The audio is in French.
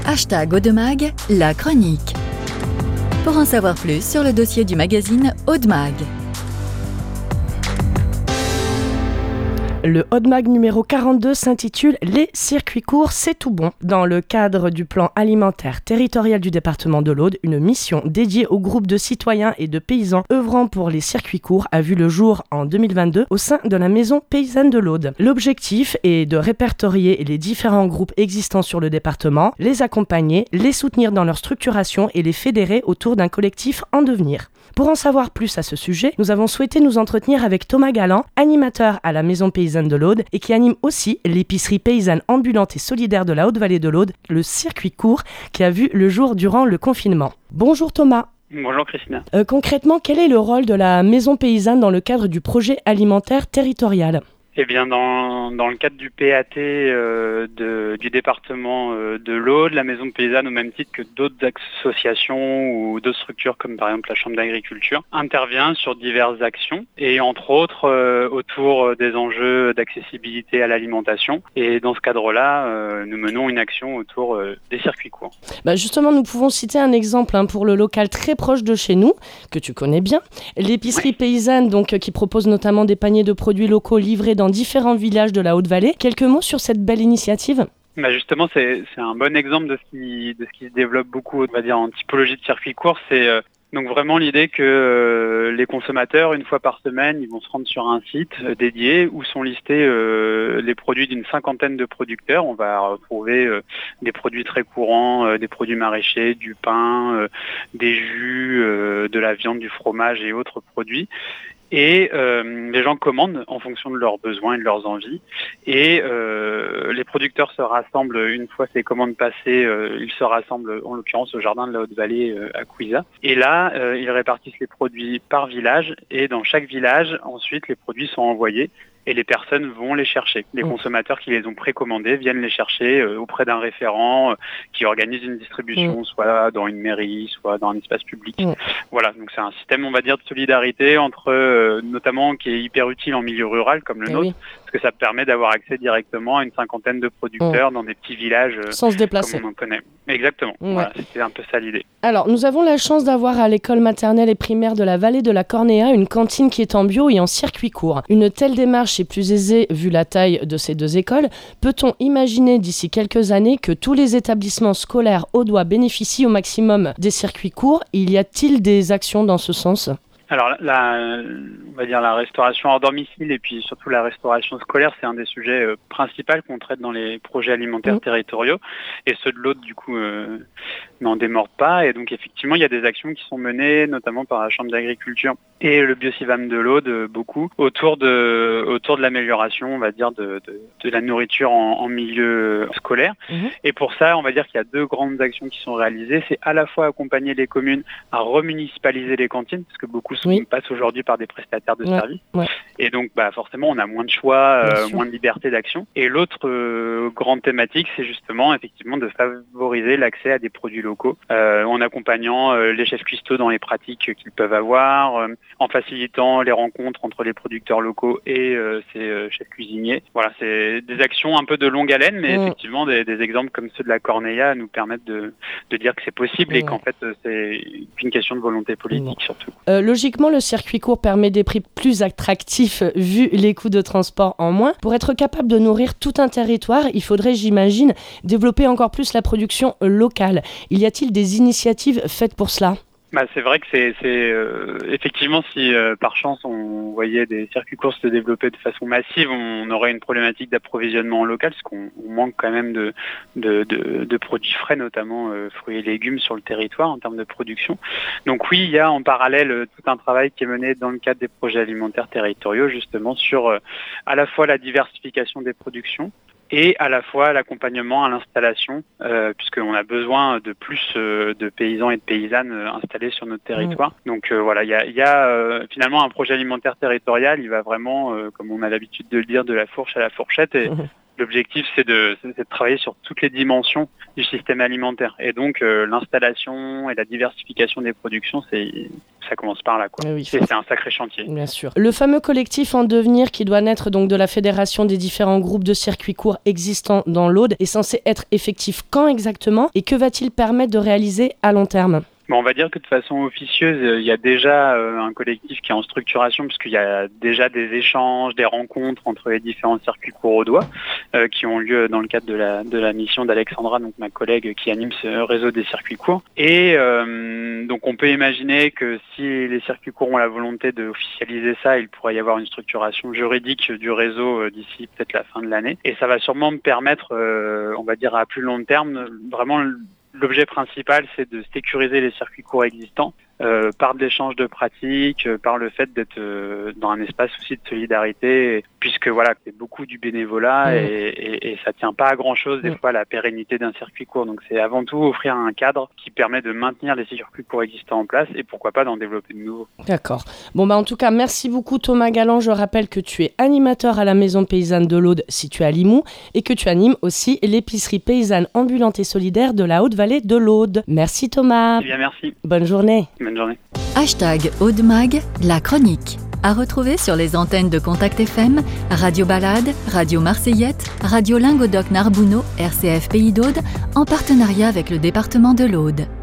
#Audemag, la chronique. Pour en savoir plus sur le dossier du magazine Audemag. Le Audemag numéro 42 s'intitule « Les circuits courts, c'est tout bon ». Dans le cadre du plan alimentaire territorial du département de l'Aude, une mission dédiée au groupe de citoyens et de paysans œuvrant pour les circuits courts a vu le jour en 2022 au sein de la Maison paysanne de l'Aude. L'objectif est de répertorier les différents groupes existants sur le département, les accompagner, les soutenir dans leur structuration et les fédérer autour d'un collectif en devenir. Pour en savoir plus à ce sujet, nous avons souhaité nous entretenir avec Thomas Galland, animateur à la Maison paysanne de l'Aude et qui anime aussi l'épicerie paysanne ambulante et solidaire de la Haute-Vallée de l'Aude, le circuit court, qui a vu le jour durant le confinement. Bonjour Thomas. Bonjour Christina. Concrètement, quel est le rôle de la Maison paysanne dans le cadre du projet alimentaire territorial ? Eh bien, dans le cadre du PAT du département de l'Aude, la Maison paysanne, au même titre que d'autres associations ou d'autres structures comme par exemple la Chambre d'agriculture, intervient sur diverses actions et entre autres autour des enjeux d'accessibilité à l'alimentation. Et dans ce cadre-là, nous menons une action autour des circuits courts. Justement, nous pouvons citer un exemple pour le local très proche de chez nous, que tu connais bien, l'épicerie paysanne qui propose notamment des paniers de produits locaux livrés dans différents villages de la Haute-Vallée. Quelques mots sur cette belle initiative ? Justement, c'est un bon exemple de ce qui se développe beaucoup, on va dire, en typologie de circuit court. C'est donc vraiment l'idée que les consommateurs, une fois par semaine, ils vont se rendre sur un site dédié où sont listés les produits d'une cinquantaine de producteurs. On va retrouver des produits très courants, des produits maraîchers, du pain, des jus, de la viande, du fromage et autres produits. Et les gens commandent en fonction de leurs besoins et de leurs envies. Et les producteurs se rassemblent, une fois ces commandes passées, ils se rassemblent en l'occurrence au jardin de la Haute-Vallée à Couisa. Et là, ils répartissent les produits par village. Et dans chaque village, ensuite, les produits sont envoyés. Et les personnes vont les chercher. Les consommateurs qui les ont précommandés viennent les chercher auprès d'un référent qui organise une distribution, soit dans une mairie, soit dans un espace public. Voilà, donc c'est un système, on va dire, de solidarité entre, notamment, qui est hyper utile en milieu rural comme le nôtre, parce que ça permet d'avoir accès directement à une cinquantaine de producteurs dans des petits villages sans se déplacer. Comme on en connaît. Exactement, voilà, c'était un peu ça l'idée. Alors, nous avons la chance d'avoir à l'école maternelle et primaire de la vallée de la Cornéa une cantine qui est en bio et en circuit court. Une telle démarche est plus aisée vu la taille de ces deux écoles. Peut-on imaginer d'ici quelques années que tous les établissements scolaires audois bénéficient au maximum des circuits courts ? Y a-t-il des actions dans ce sens ? Alors, on va dire la restauration hors domicile et puis surtout la restauration scolaire, c'est un des sujets principaux qu'on traite dans les projets alimentaires territoriaux. Et ceux de l'Aude, du coup, n'en démordent pas. Et donc, effectivement, il y a des actions qui sont menées, notamment par la Chambre d'agriculture et le Biocivam de l'Aude, beaucoup, autour de l'amélioration, on va dire, de la nourriture en milieu scolaire. Et pour ça, on va dire qu'il y a deux grandes actions qui sont réalisées. C'est à la fois accompagner les communes à remunicipaliser les cantines, parce que beaucoup passent aujourd'hui par des prestataires de services. Et donc, forcément, on a moins de choix, moins de liberté d'action. Et l'autre grande thématique, c'est justement, effectivement, de favoriser l'accès à des produits locaux, en accompagnant les chefs cuistots dans les pratiques qu'ils peuvent avoir, en facilitant les rencontres entre les producteurs locaux et ces chefs cuisiniers. Voilà, c'est des actions un peu de longue haleine, mais effectivement, des exemples comme ceux de la Cornéa nous permettent de dire que c'est possible et qu'en fait, c'est qu'une question de volonté politique surtout. Logiquement, le circuit court permet des prix plus attractifs vu les coûts de transport en moins. Pour être capable de nourrir tout un territoire, il faudrait, j'imagine, développer encore plus la production locale. Y a-t-il des initiatives faites pour cela ? C'est vrai que c'est effectivement, si par chance on voyait des circuits courts se développer de façon massive, on aurait une problématique d'approvisionnement local, parce qu'on manque quand même de produits frais, notamment fruits et légumes sur le territoire en termes de production. Donc oui, il y a en parallèle tout un travail qui est mené dans le cadre des projets alimentaires territoriaux, justement sur à la fois la diversification des productions, et à la fois l'accompagnement à l'installation, puisqu'on a besoin de plus de paysans et de paysannes installés sur notre territoire. Donc voilà, il y a finalement un projet alimentaire territorial, il va vraiment, comme on a l'habitude de le dire, de la fourche à la fourchette, et L'objectif, c'est de travailler sur toutes les dimensions du système alimentaire. Et donc, l'installation et la diversification des productions, ça commence par là, quoi. Oui, et c'est un sacré chantier. Bien sûr. Le fameux collectif en devenir qui doit naître donc de la fédération des différents groupes de circuits courts existants dans l'Aude est censé être effectif quand exactement et que va-t-il permettre de réaliser à long terme ? On va dire que de façon officieuse, il y a déjà un collectif qui est en structuration puisqu'il y a déjà des échanges, des rencontres entre les différents circuits courts audois qui ont lieu dans le cadre de la mission d'Alexandra, donc ma collègue qui anime ce réseau des circuits courts. Et donc on peut imaginer que si les circuits courts ont la volonté d'officialiser ça, il pourrait y avoir une structuration juridique du réseau d'ici peut-être la fin de l'année. Et ça va sûrement me permettre, on va dire à plus long terme, vraiment l'objet principal, c'est de sécuriser les circuits courts existants par de l'échange de pratiques, par le fait d'être dans un espace aussi de solidarité, puisque voilà, c'est beaucoup du bénévolat et ça tient pas à grand-chose des fois la pérennité d'un circuit court. Donc c'est avant tout offrir un cadre qui permet de maintenir les circuits courts existants en place et pourquoi pas d'en développer de nouveaux. D'accord. Bon en tout cas, merci beaucoup Thomas Galland. Je rappelle que tu es animateur à la Maison Paysanne de l'Aude située à Limoux et que tu animes aussi l'épicerie paysanne ambulante et solidaire de la Haute-Vallée de l'Aude. Merci Thomas. Eh bien merci. Bonne journée. Bonne journée. #AudeMag, la chronique. À retrouver sur les antennes de Contact FM, Radio Balade, Radio Marseillette, Radio Lingodoc Narbonneau, RCF Pays d'Aude, en partenariat avec le département de l'Aude.